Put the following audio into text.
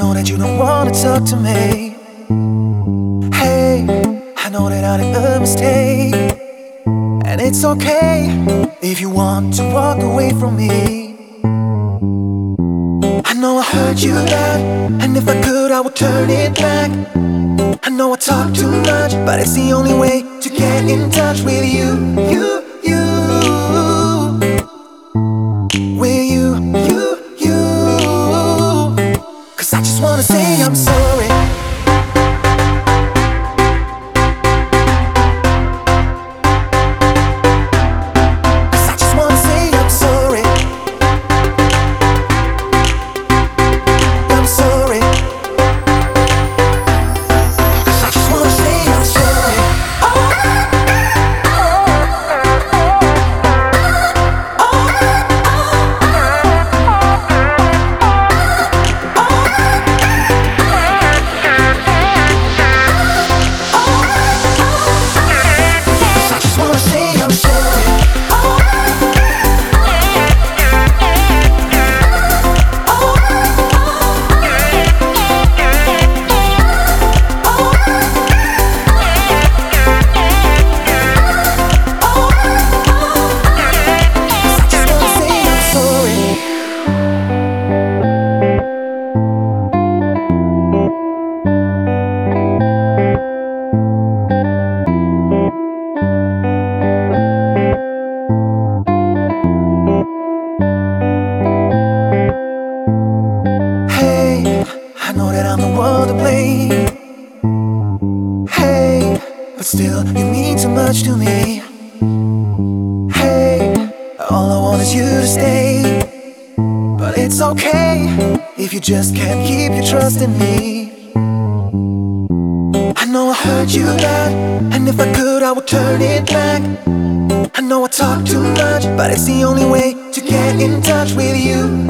know that you don't wanna talk to me. Hey, I know that I did a mistake, and it's okay if you want to walk away from me. I know I hurt you bad, and if I could I would turn it back. I know I talk too much, but it's the only way to get in touch with you. With you. 'Cause I just wanna say I'm sorry. I know that I'm the one to blame. Hey, but still you mean too much to me. Hey, all I want is you to stay. But it's okay if you just can't keep your trust in me. I know I hurt you bad, and if I could I would turn it back. I know I talk too much, but it's the only way to get in touch with you.